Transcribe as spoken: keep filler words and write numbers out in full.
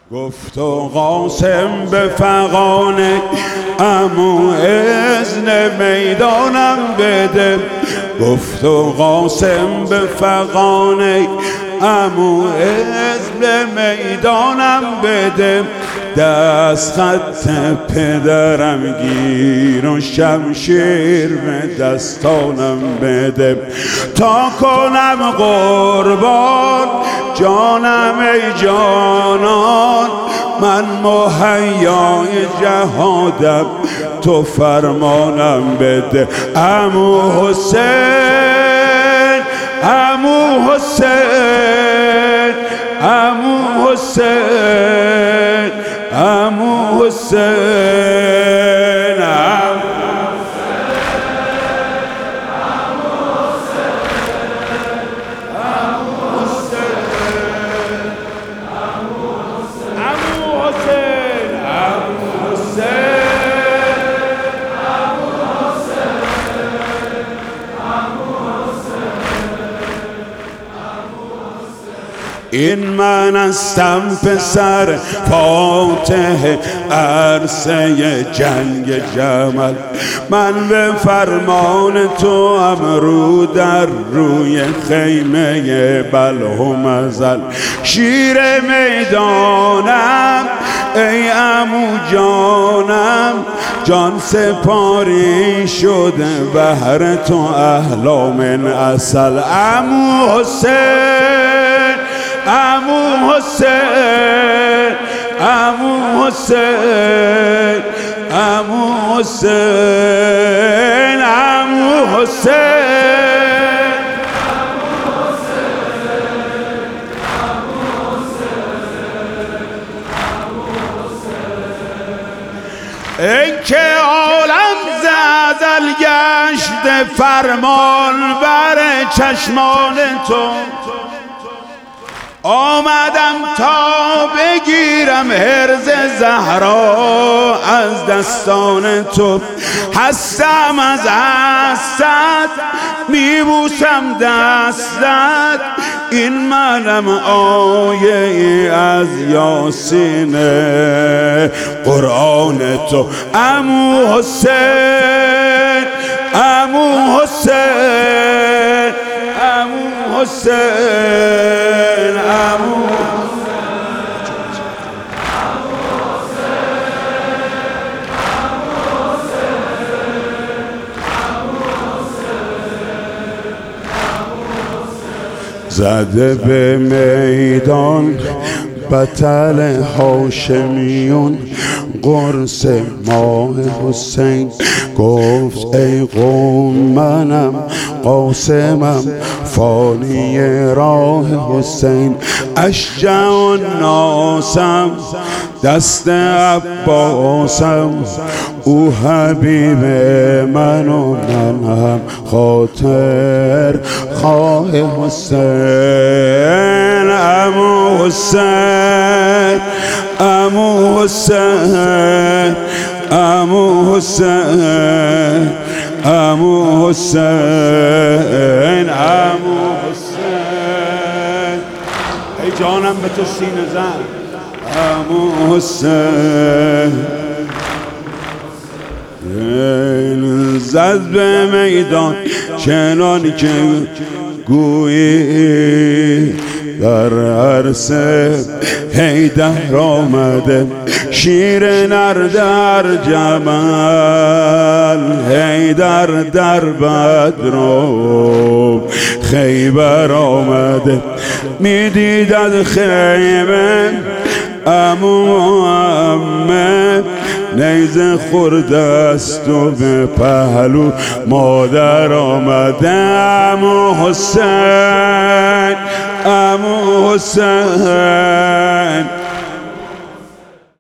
گفت و قاسم به فغانه عمو اذن میدانم بده. گفت و قاسم به فغانه عمو اذن میدانم بده. دست خط پدرم گیر و شمشیر به دستانم بده. تا کنم قربان جانم ای جانان، من مهیای جهادم تو فرمانم بده. عمو حسین عمو حسین عمو حسین عمو حسین این من هستم پسر فاتح عرصه جنگ جمل. من به فرمان تو امرو در روی خیمه بلهم ازل. شیر میدانم ای عمو جانم، جان سپاری شده بهر تو احلام اصل. عمو حسین عمو حسین عمو حسین عمو حسین عمو حسین این که عالم ز ازل گشته فرمان بر چشمان تو، آمدم تا بگیرم حرز زهرا از دستان تو. هستم از هستت میبوسم دستت، این منم آیه ای از یاسین قرآن تو. عمو حسین عمو حسین عمو حسین عمو زده به میدان بطل هاشمیون قرص ماه حسین. گفت ای قوم منم قاسمم فانی راه حسین. اشجع الناسم دست عباسم، او حبیب من و من هم خاطر خواه حسین. عمو حسین عمو حسین عمو حسین عمو حسین عمو حسین ای جانم به تو سینه زن. عمو حسین زد به میدان چنان که گویی در عرصه حیدر آمده. شیر نر در جمل حیدر در بدر و خیبر آمده. میدید از خیمه عمو محمد نیزه خورده است و به پهلو مادر آمده. عمو حسین عمو حسین